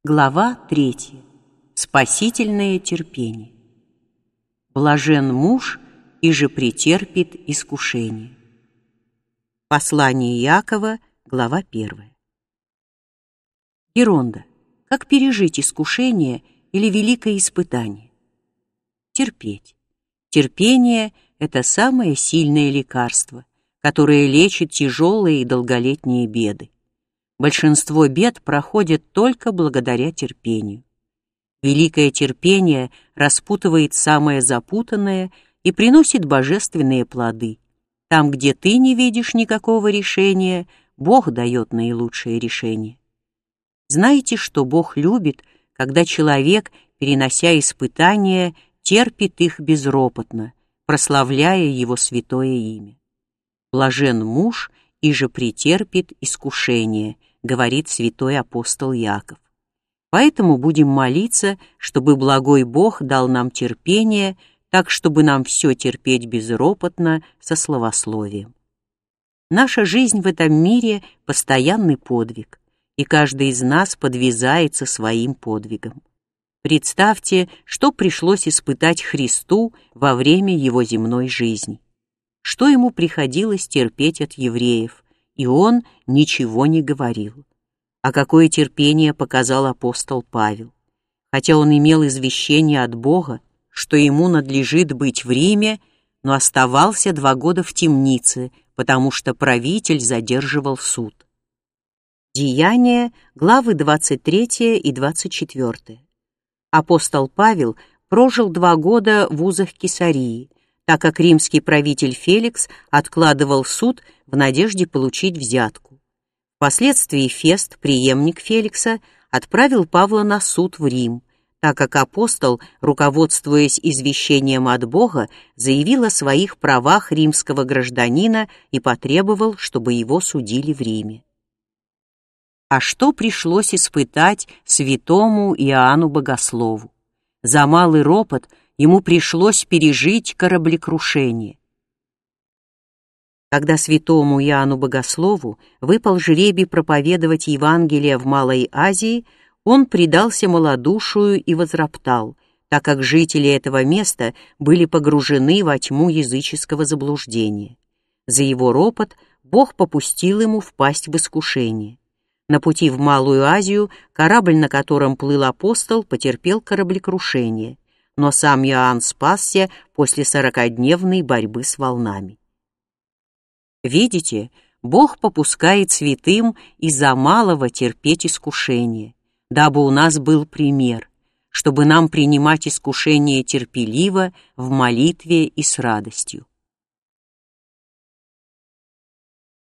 Глава 3. Спасительное терпение. Блажен муж, иже претерпит искушение. Послание Иакова, глава 1. Геронда. Как пережить искушение или великое испытание? Терпеть. Терпение – это самое сильное лекарство, которое лечит тяжелые и долголетние беды. Большинство бед проходят только благодаря терпению. Великое терпение распутывает самое запутанное и приносит божественные плоды. Там, где ты не видишь никакого решения, Бог дает наилучшее решение. Знаете, что Бог любит, когда человек, перенося испытания, терпит их безропотно, прославляя Его святое имя. Блажен муж, иже претерпит искушение, говорит святой апостол Иаков. Поэтому будем молиться, чтобы благой Бог дал нам терпение, так, чтобы нам все терпеть безропотно, со славословием. Наша жизнь в этом мире — постоянный подвиг, и каждый из нас подвязается своим подвигом. Представьте, что пришлось испытать Христу во время Его земной жизни. Что Ему приходилось терпеть от евреев, и Он ничего не говорил. А какое терпение показал апостол Павел. Хотя он имел извещение от Бога, что ему надлежит быть в Риме, но оставался 2 года в темнице, потому что правитель задерживал суд. Деяния, главы 23 и 24. Апостол Павел прожил 2 года в узах Кесарии, так как римский правитель Феликс откладывал суд в надежде получить взятку. Впоследствии Фест, преемник Феликса, отправил Павла на суд в Рим, так как апостол, руководствуясь извещением от Бога, заявил о своих правах римского гражданина и потребовал, чтобы его судили в Риме. А что пришлось испытать святому Иоанну Богослову? За малый ропот ему пришлось пережить кораблекрушение. Когда святому Иоанну Богослову выпал жребий проповедовать Евангелие в Малой Азии, он предался малодушию и возроптал, так как жители этого места были погружены во тьму языческого заблуждения. За его ропот Бог попустил ему впасть в искушение. На пути в Малую Азию корабль, на котором плыл апостол, потерпел кораблекрушение, но сам Иоанн спасся после 40-дневной борьбы с волнами. Видите, Бог попускает святым из-за малого терпеть искушение, дабы у нас был пример, чтобы нам принимать искушение терпеливо, в молитве и с радостью.